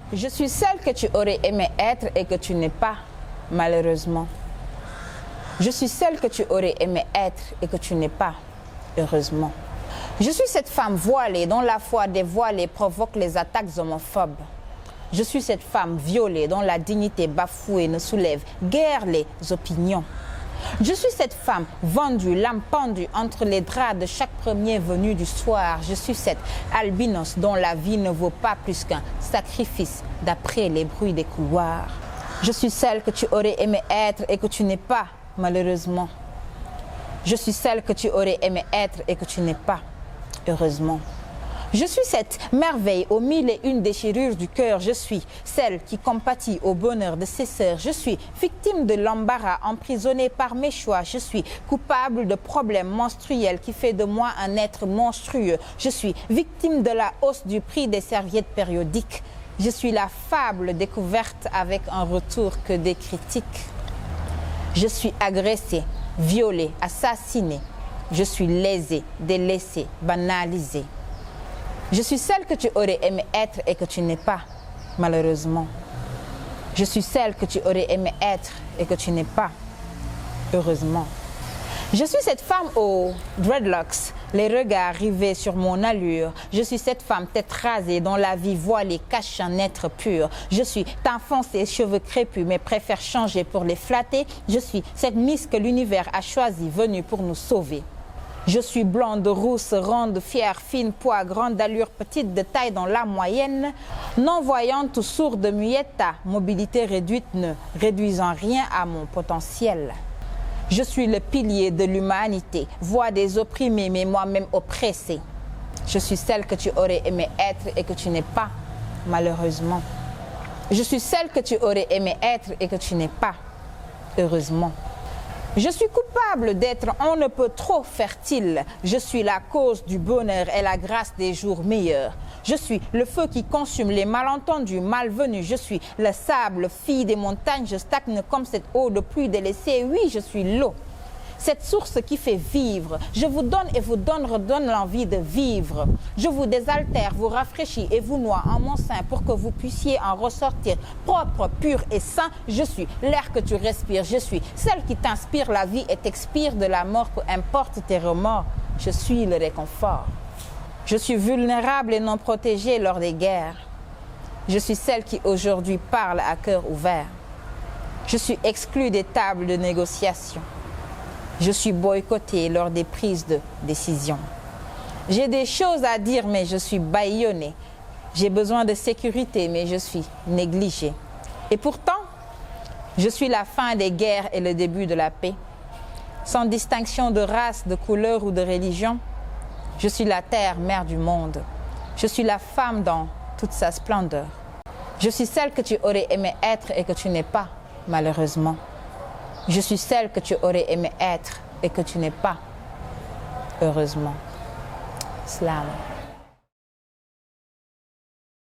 Je suis celle que tu aurais aimé être et que tu n'es pas, malheureusement. Je suis celle que tu aurais aimé être et que tu n'es pas, heureusement. Je suis cette femme voilée dont la foi dévoilée provoque les attaques homophobes. Je suis cette femme violée dont la dignité bafouée ne soulève guère les opinions. Je suis cette femme vendue, l'âme pendue entre les draps de chaque premier venu du soir. Je suis cette albinos dont la vie ne vaut pas plus qu'un sacrifice d'après les bruits des couloirs. Je suis celle que tu aurais aimé être et que tu n'es pas, malheureusement. Je suis celle que tu aurais aimé être et que tu n'es pas, heureusement. Je suis cette merveille aux mille et une déchirures du cœur. Je suis celle qui compatit au bonheur de ses sœurs. Je suis victime de l'embarras, emprisonnée par mes choix. Je suis coupable de problèmes menstruels qui fait de moi un être monstrueux. Je suis victime de la hausse du prix des serviettes périodiques. Je suis la fable découverte avec un retour que des critiques. Je suis agressée, violée, assassinée. Je suis lésée, délaissée, banalisée. Je suis celle que tu aurais aimé être et que tu n'es pas, malheureusement. Je suis celle que tu aurais aimé être et que tu n'es pas, heureusement. Je suis cette femme aux dreadlocks, les regards rivés sur mon allure. Je suis cette femme tête rasée dont la vie voilée cache un être pur. Je suis enfoncée, cheveux crépus, mais préfère changer pour les flatter. Je suis cette Miss que l'univers a choisie, venue pour nous sauver. Je suis blonde, rousse, ronde, fière, fine, poids, grande d'allure, petite de taille dans la moyenne, non-voyante ou sourde, muette à mobilité réduite, ne réduisant rien à mon potentiel. Je suis le pilier de l'humanité, voix des opprimés, mais moi-même oppressée. Je suis celle que tu aurais aimé être et que tu n'es pas, malheureusement. Je suis celle que tu aurais aimé être et que tu n'es pas, heureusement. Je suis coupable d'être on ne peut trop fertile. Je suis la cause du bonheur et la grâce des jours meilleurs. Je suis le feu qui consume les malentendus, malvenus. Je suis le sable, fille des montagnes. Je stagne comme cette eau de pluie délaissée. Oui, je suis l'eau. Cette source qui fait vivre. Je vous donne et vous redonne l'envie de vivre. Je vous désaltère, vous rafraîchis et vous noie en mon sein pour que vous puissiez en ressortir propre, pur et sain. Je suis l'air que tu respires. Je suis celle qui t'inspire la vie et t'expire de la mort, peu importe tes remords. Je suis le réconfort. Je suis vulnérable et non protégée lors des guerres. Je suis celle qui aujourd'hui parle à cœur ouvert. Je suis exclue des tables de négociation. Je suis boycottée lors des prises de décision. J'ai des choses à dire, mais je suis bâillonnée. J'ai besoin de sécurité, mais je suis négligée. Et pourtant, je suis la fin des guerres et le début de la paix. Sans distinction de race, de couleur ou de religion, je suis la terre, mère du monde. Je suis la femme dans toute sa splendeur. Je suis celle que tu aurais aimé être et que tu n'es pas, malheureusement. Je suis celle que tu aurais aimé être et que tu n'es pas, heureusement. Slam.